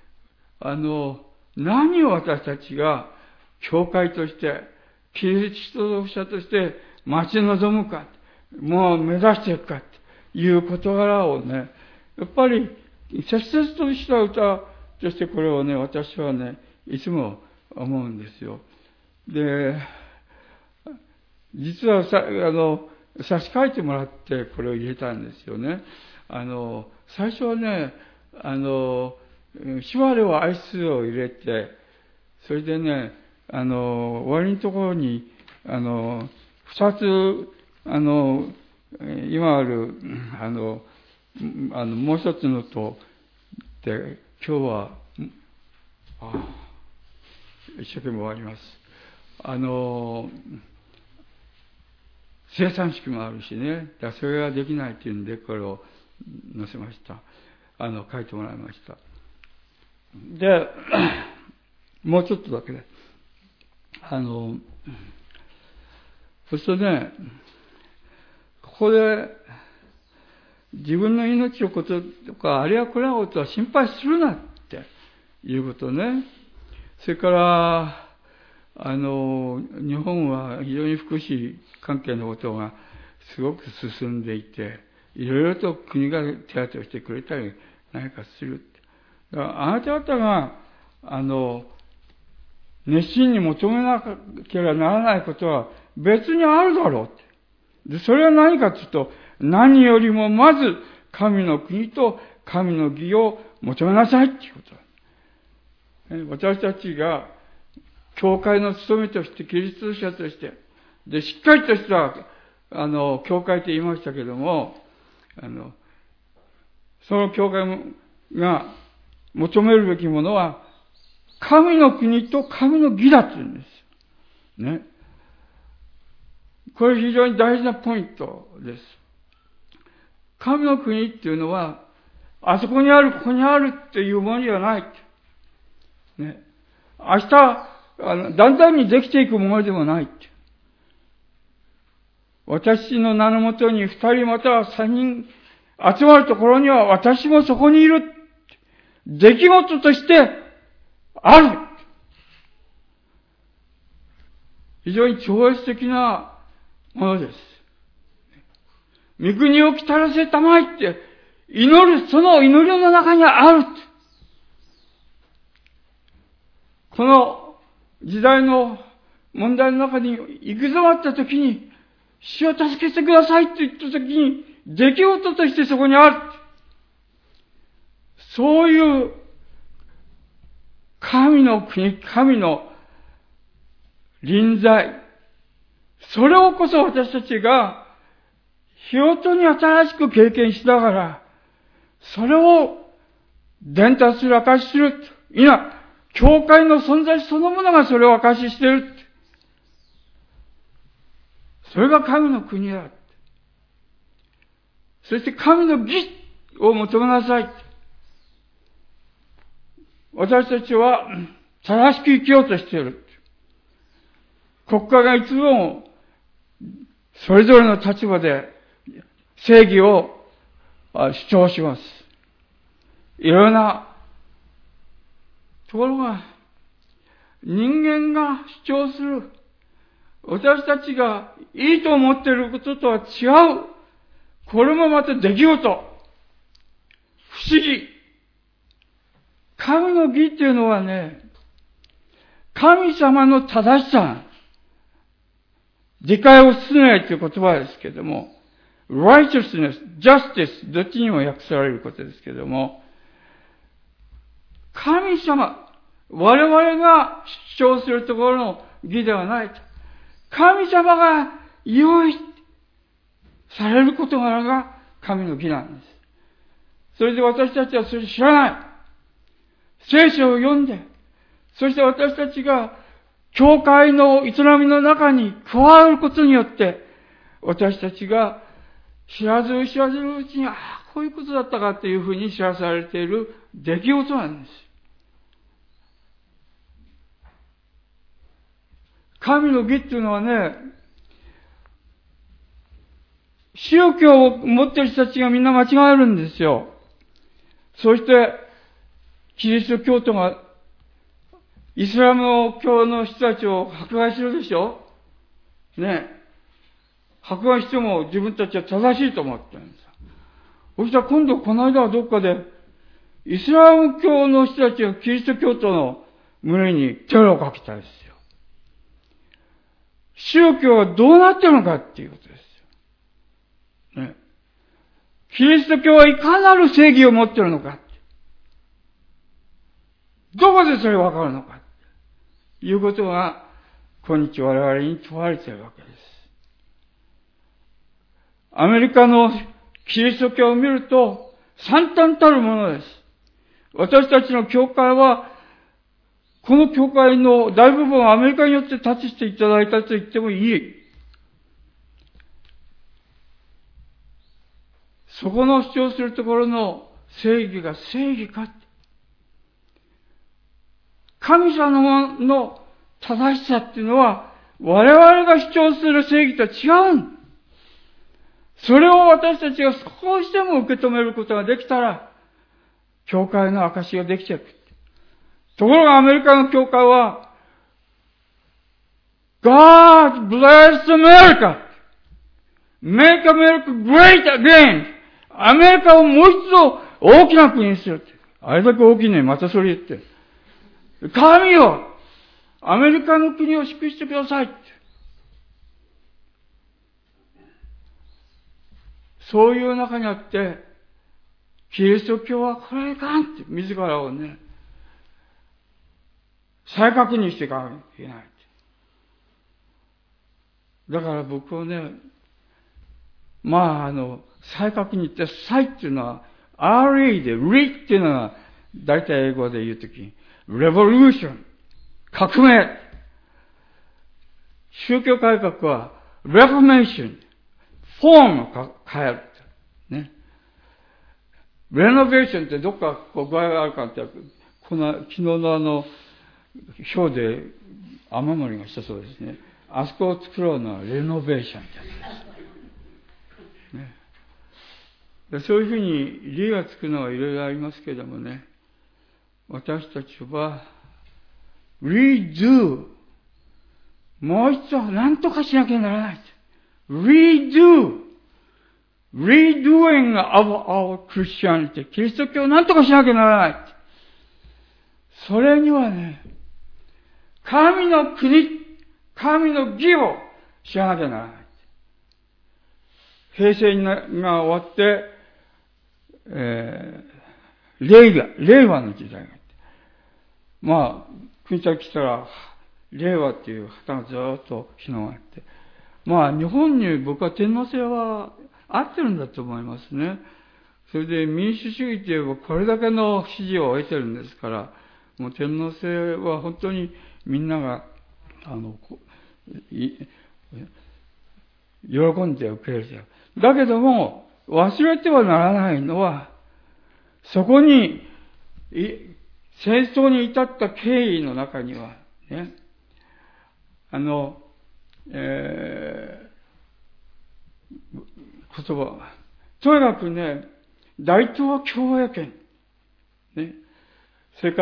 何を私たちが、教会として、キリスト者として待ち望むか、もう目指していくか、という事柄をね、やっぱり、切々とした歌としてこれをね、私はね、いつも思うんですよ。で、実は差し替えてもらってこれを入れたんですよね。最初はね、しばれは愛数を入れて、それでね、終わりのところに、二つ、今ある、もう一つのと、で、今日は、一生懸命終わります。生産式もあるしね、それができないっていうんで、これを載せました。書いてもらいました。 で、もうちょっとだけで。そしてね、ここで、自分の命のこととか、あるいはこれらのことは心配するなっていうことね。それから、日本は非常に福祉関係のことがすごく進んでいて、いろいろと国が手当てをしてくれたり何かする。だからあなた方が、熱心に求めなければならないことは別にあるだろうって。で、それは何かというと、何よりもまず神の国と神の義を求めなさいっていうことだ。私たちが教会の務めとして、キリスト者として、で、しっかりとした、教会と言いましたけども、その教会が求めるべきものは、神の国と神の義だって言うんです。ね。これ非常に大事なポイントです。神の国っていうのは、あそこにある、ここにあるっていうものではない。ね。明日、だんだんにできていくものでもない。私の名のもとに2人または3人集まるところには私もそこにいる。出来事としてある。非常に超越的なものです。御国を来たらせたまいって祈る、その祈りの中にある。この時代の問題の中に行き詰まった時に、主を助けてくださいと言った時に、出来事としてそこにある。そういう神の国、神の臨在。それをこそ私たちが、日ごとに新しく経験しながら、それを伝達する、証しする。いや、教会の存在そのものがそれを証ししている。それが神の国だ。そして神の義を求めなさい。私たちは正しく生きようとしている。国家がいつもそれぞれの立場で正義を主張します。いろんなところが人間が主張する私たちがいいと思っていることとは違う。これもまた出来事。不思議。神の義っていうのはね、神様の正しさ。理解を進めないという言葉ですけども、righteousness, justice どっちにも訳されることですけども、神様、我々が主張するところの義ではないと。神様が用意される事柄が神の義なんです。それで私たちはそれを知らない。聖書を読んで、そして私たちが教会の営みの中に加わることによって、私たちが知らず知らずのうちに、こういうことだったかというふうに知らされている出来事なんです。神の義っていうのはね、宗教を持っている人たちがみんな間違えるんですよ。そして、キリスト教徒がイスラム教の人たちを迫害するでしょね。迫害しても自分たちは正しいと思ってるんです。そしたら今度この間はどっかで、イスラム教の人たちがキリスト教徒の胸にテロをかけたんですよ。宗教はどうなってるのかっていうことですよ。ね。キリスト教はいかなる正義を持っているのか。どこでそれがわかるのか。ということが、今日我々に問われているわけです。アメリカのキリスト教を見ると、惨憺たるものです。私たちの教会は、この教会の大部分はアメリカによって立ちしていただいたと言ってもいい。そこの主張するところの正義が正義か。 神様の正しさっていうのは、我々が主張する正義とは違う。それを私たちが少しでも受け止めることができたら、教会の証ができちゃう。ところがアメリカの教会は、God bless America! Make America great again! アメリカをもう一度大きな国にする。あれだけ大きいのにまたそれ言って。神よ、アメリカの国を祝してくださいって。そういう中にあって、キリスト教はこれはいかんって、自らをね、再確認していかなきゃいけないって。だから僕をね、再確認って、再っていうのは、RE で、リっていうのは、大体英語で言うとき、レボリューション、革命。宗教改革は、レフォメーション、フォームを変える。ね。レノベーションってどっかこう具合があるかって、昨日の表で雨漏りがしたそうですね。あそこを作ろうのはレノベーションってやつです。ね。でそういうふうに理がつくのはいろいろありますけれどもね、私たちは、redo。もう一度何とかしなきゃならない。redoing of our Christianity。キリスト教を何とかしなきゃならない。それにはね、神の国、神の義を知らなきゃならない。平成が終わって、令和の時代があって。国から来たら、令和っていう旗がずっと広がって。日本に僕は天皇制は合ってるんだと思いますね。それで民主主義といえばこれだけの支持を得てるんですから、もう天皇制は本当にみんなが、喜んで受け入れちゃう。だけども、忘れてはならないのは、そこに、戦争に至った経緯の中には、ね、言葉、とにかくね、大統領共和権、ね、それから、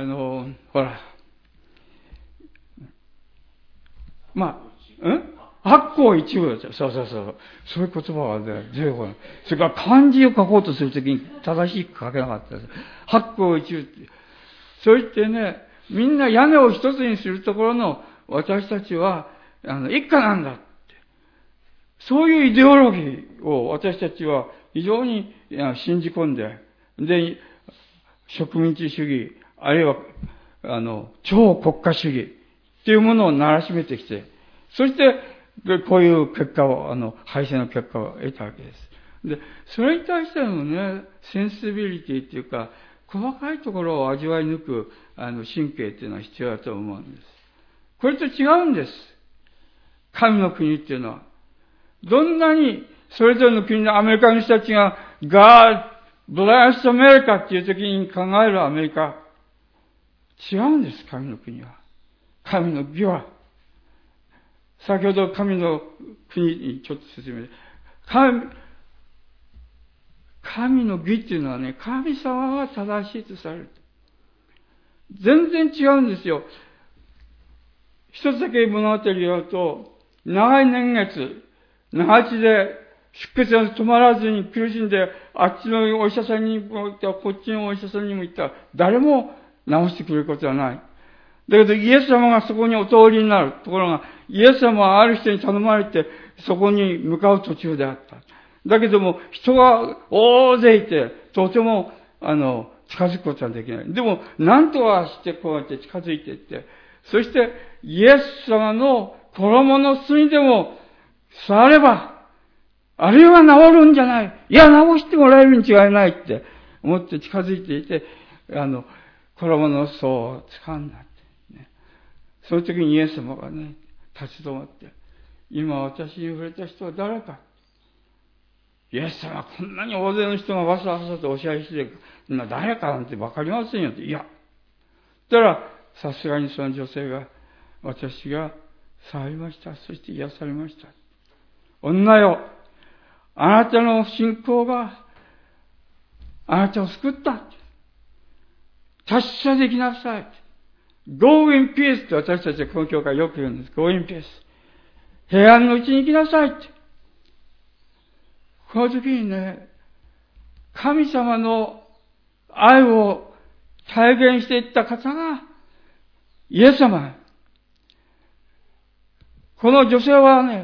八項一部だ。そういう言葉はね、それから漢字を書こうとするときに正しく書けなかったです。八項一部って。そう言ってね、みんな屋根を一つにするところの私たちは、一家なんだって。そういうイデオロギーを私たちは非常に信じ込んで、で、植民地主義、あるいは、超国家主義っていうものをならしめてきて、そして、こういう結果を、敗戦の結果を得たわけです。で、それに対してのね、センシビリティっていうか、細かいところを味わい抜く、神経っていうのは必要だと思うんです。これと違うんです。神の国っていうのは。どんなに、それぞれの国のアメリカの人たちが、God bless America っていう時に考えるアメリカ。違うんです、神の国は。神の義は。先ほど神の国にちょっと説明。神の義っていうのはね、神様が正しいとされる。全然違うんですよ。一つだけ物語を言うと、長い年月、長血で出血が止まらずに苦しんで、あっちのお医者さんにも行った、こっちのお医者さんにも行った、誰も治してくれることはない。だけどイエス様がそこにお通りになる。ところが、イエス様はある人に頼まれて、そこに向かう途中であった。だけども、人が大勢いて、とても、近づくことはできない。でも、なんとかしてこうやって近づいていって、そして、イエス様の衣の隅でも触れば、あるいは治るんじゃない。いや、治してもらえるに違いないって思って近づいていて、衣の裾を掴んだって、ね。その時にイエス様がね、立ち止まって、今私に触れた人は誰か。イエス様、こんなに大勢の人がわさわさとお支配して、誰かなんてわかりませんよって。いや、 たら、さすがにその女性が、私が触りました。そして癒されました。女よ、あなたの信仰があなたを救った。達者できなさい。Go in peace って私たちはこの教会よく言うんです。Go in peace。平安のうちに行きなさいって。この時にね、神様の愛を体現していった方がイエス様。この女性はね、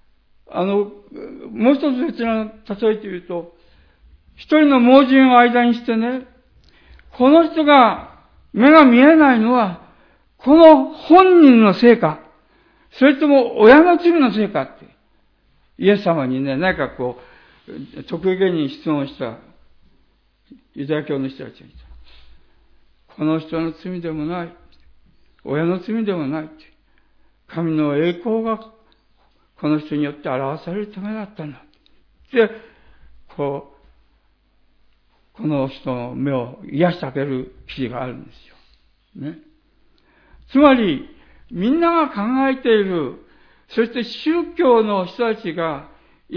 もう一つ別な例えて言うと、一人の盲人を間にしてね、この人が目が見えないのは、この本人のせいか、それとも親の罪のせいかって、イエス様にね、何かこう、得意げに質問したユダヤ教の人たちがいた。この人の罪でもない、親の罪でもない、神の栄光がこの人によって表されるためだったんだ。で、この人の目を癒してあげる記事があるんですよ。ね。つまり、みんなが考えている、そして宗教の人たちが、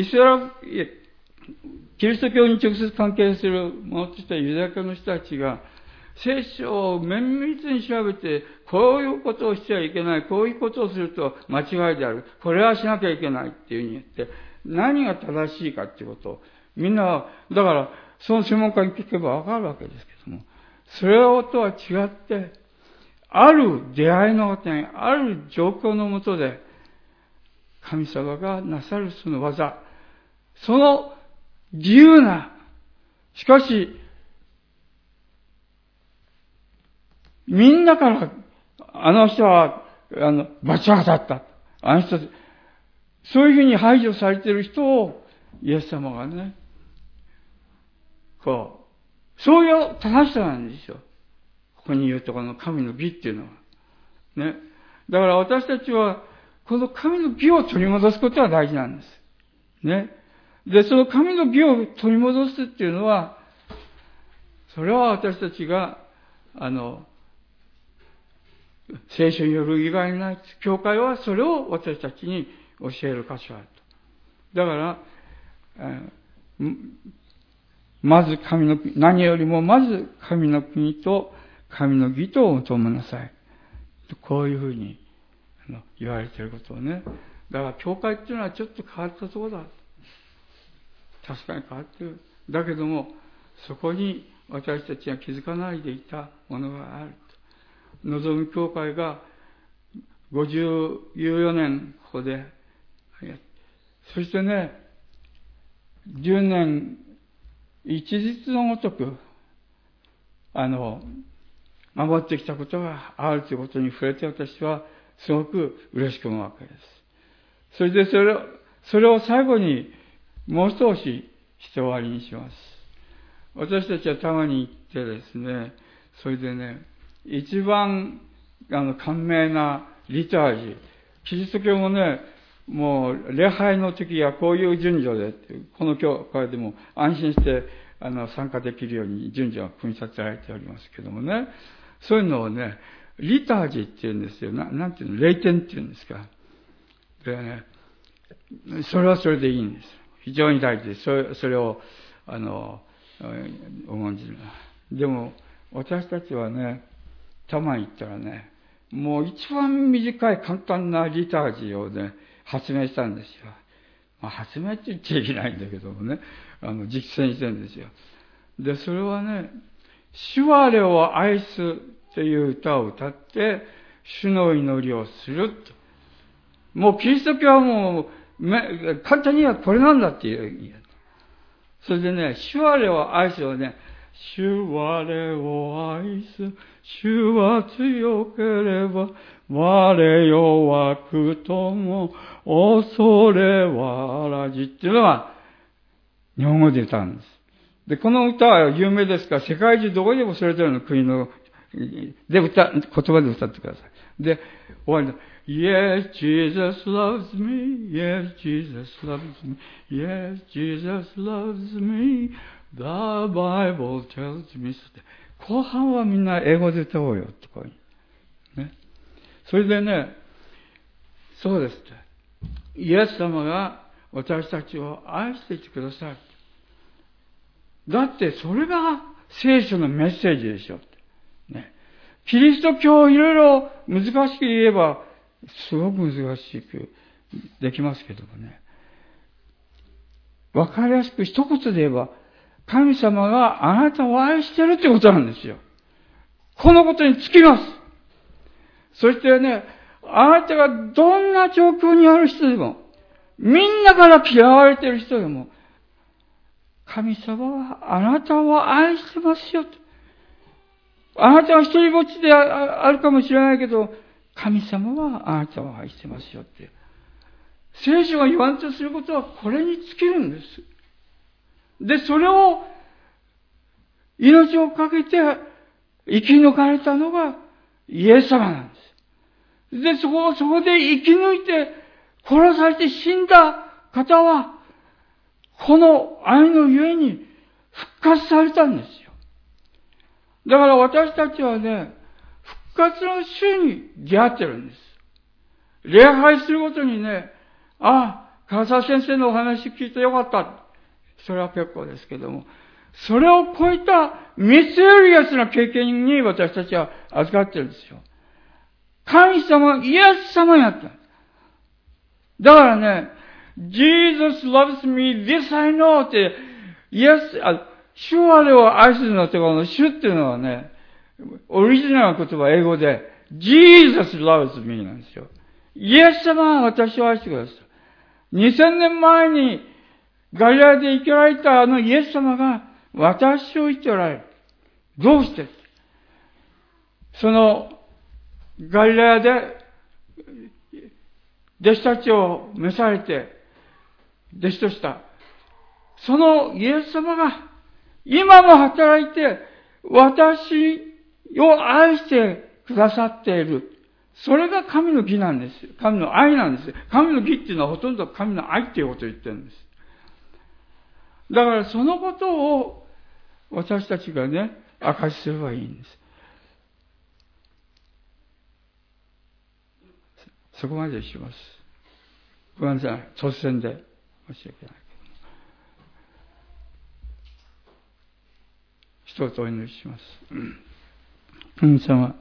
キリスト教に直接関係するものとしてユダヤ教の人たちが、聖書を綿密に調べて、こういうことをしてはいけない、こういうことをすると間違いである、これはしなきゃいけないっていうふうに言って、何が正しいかっていうことを、みんな、だから、その専門家に聞けばわかるわけですけども、それとは違って、ある出会いの後に、ある状況のもとで、神様がなさるその技、その自由な、しかし、みんなから、あの人は、罰が当たった。あの人、そういうふうに排除されている人を、イエス様がね、そういう正しさなんですよ。ここに言うとこの神の義っていうのは。ね。だから私たちは、この神の義を取り戻すことが大事なんです。ね。で、その神の義を取り戻すっていうのは、それは私たちが、聖書による以外にない。教会はそれを私たちに教える箇所があると。だから、まず何よりもまず神の国と神の義とを求めなさい。こういうふうに言われていることをね。だから教会っていうのはちょっと変わったところだ。確かに変わっている。だけども、そこに私たちが気づかないでいたものがある。望む教会が54年ここで、そしてね、10年一日のごとく、守ってきたことがあるということに触れて私はすごく嬉しく思うわけです。それでそれを最後にもう少しして終わりにします。私たちはたまに行ってですね、それでね、一番簡明なリタージ、キリスト教もね、もう礼拝の時はこういう順序で、この教会でも安心して参加できるように順序が組み立てられておりますけどもね、そういうのをね、リタージって言うんですよ。なんていうの、霊典って言うんですか。でね、それはそれでいいんです。非常に大事です。それを、重んじる。でも、私たちはね、たまに行ったらね、もう一番短い簡単なリタージをね、発明したんですよ。発明って言っちゃいけないんだけどもね、実践してるんですよ。で、それはね、主我を愛すという歌を歌って、主の祈りをすると。もうキリスト教はもう、簡単にはこれなんだって言う。それでね、主我を愛すをね、主我を愛す、主は強ければ、我弱くとも、恐れはあらじっていうのは、日本語で歌うんです。で、この歌は有名ですから、世界中どこでもそれぞれの国の、言葉で歌ってください。で、終わりだ。Yes, Jesus loves me. Yes, Jesus loves me. Yes, Jesus loves me. The Bible tells me. 後半はみんな英語で歌おうよとかね。それでね、そうですって。イエス様が私たちを愛していてくださる。だってそれが聖書のメッセージでしょ。ね、キリスト教をいろいろ難しく言えば、すごく難しくできますけどもね。わかりやすく一言で言えば、神様があなたを愛してるってことなんですよ。このことに尽きます。そしてね、あなたがどんな状況にある人でも、みんなから嫌われている人でも、神様はあなたを愛してますよと。あなたは一人ぼっちであるかもしれないけど、神様はあなたを愛してますよって。聖書が言わんとすることはこれに尽きるんです。で、それを命をかけて生き抜かれたのがイエス様なんです。で、そこで生き抜いて殺されて死んだ方は、この愛のゆえに復活されたんですよ。だから私たちはね、復活の主に出会ってるんです。礼拝するごとにね、川沢先生のお話聞いてよかった。それは結構ですけども、それを超えたミステリアスな経験に私たちは預かってるんですよ。神様、イエス様やった。だからね、Jesus loves me, this I know って、主はあれを愛するのってこの主っていうのはね、オリジナルな言葉英語で Jesus loves me なんですよ。イエス様は私を愛してください。2000年前にガリラヤで生きられたあのイエス様が私を生きておられる。どうして？そのガリラヤで弟子たちを召されて弟子とした。そのイエス様が今も働いて私を愛してくださっている。それが神の義なんです。神の愛なんです。神の義っていうのはほとんど神の愛っていうことを言ってるんです。だからそのことを私たちがね、証しすればいいんです。そこまでします。ごめんなさい。突然で申し訳ないけど。一つお祈りします。神様、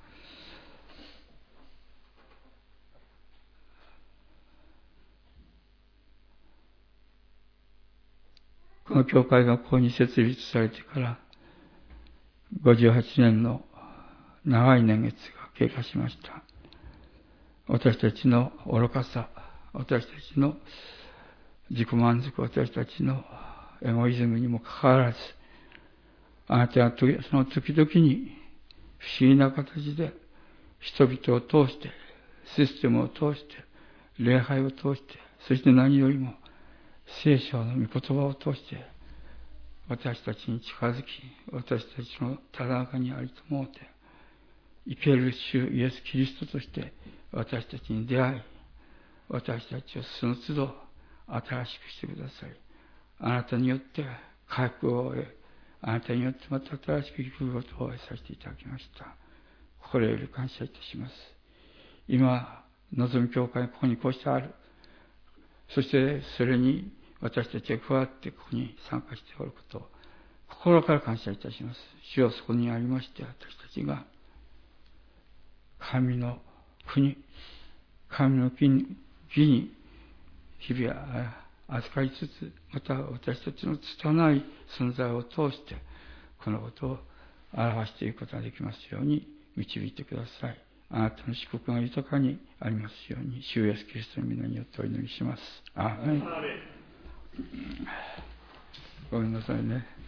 この教会がここに設立されてから58年の長い年月が経過しました。私たちの愚かさ、私たちの自己満足、私たちのエゴイズムにもかかわらず、あなたはその時々に不思議な形で人々を通して、システムを通して、礼拝を通して、そして何よりも聖書の御言葉を通して、私たちに近づき、私たちのただ中にありと思うて、生ける主イエス・キリストとして私たちに出会い、私たちをその都度新しくしてください。あなたによって回復を得、あなたによってまた新しく生きることを得させていただきました。心より感謝いたします。今、望む教会がここにこうしてある。そしてそれに私たちが加わってここに参加しておることを心から感謝いたします。主はそこにありまして、私たちが神の国、神の義に日々預かりつつ、また私たちの拙い存在を通してこのことを表していくことができますように導いてください。あなたの祝福が豊かにありますように、主イエスキリストの皆によってお祈りします。アーメン。ごめんなさいね。